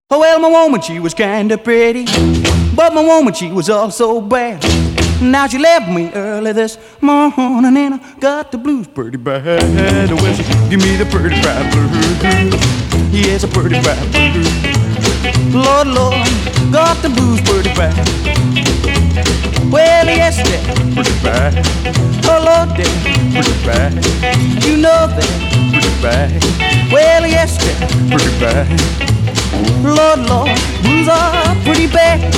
Oh, well, my woman, she was kinda pretty, but my woman, she was also bad. Now she left me early this morning and I got the blues pretty bad. Well, she give me the pretty bad blues. Yes, a pretty bad blues. Lord, Lord, got the blues pretty bad. Well, yes, they're pretty bad. Oh, Lord, they're pretty bad. You know they're pretty bad. Well, yes, they're pretty bad. Lord, Lord, blues are pretty bad.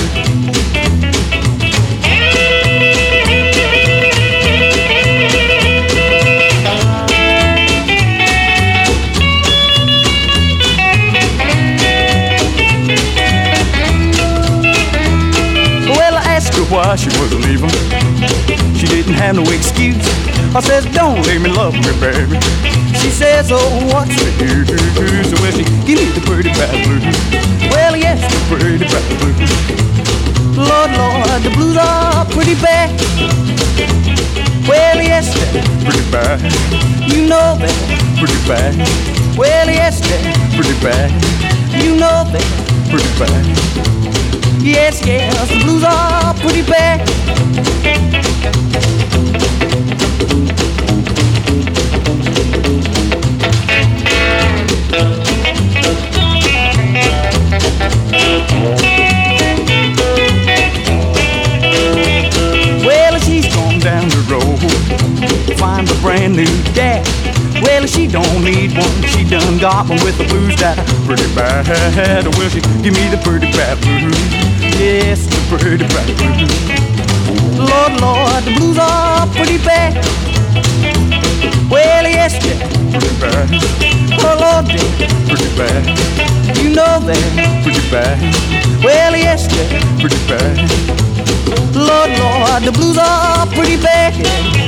Well, I asked her why she wasn't leaving. She didn't have no excuse. I says, don't leave me, love me, baby. She says, oh, what's the use? Well, she give me the pretty bad blues. Well, yes, the pretty bad blues. Lord, Lord, the blues are pretty bad. Well, yes, they're pretty bad. You know they're pretty bad. Well, yes, they're pretty bad. You know they're pretty bad. Yes, yes, the blues are pretty bad. Well, she's gone down the road, find a brand new dad. Well, she don't need one, she done got one with the blues that are pretty bad. Well, she give me the pretty bad blues. Yes, the pretty bad blues. Lord, Lord, the blues are pretty bad. Well, yes, they're pretty bad. Oh, Lord, they're pretty bad. You know they're pretty bad. Well, yes, they're pretty bad. Lord, Lord, the blues are pretty bad.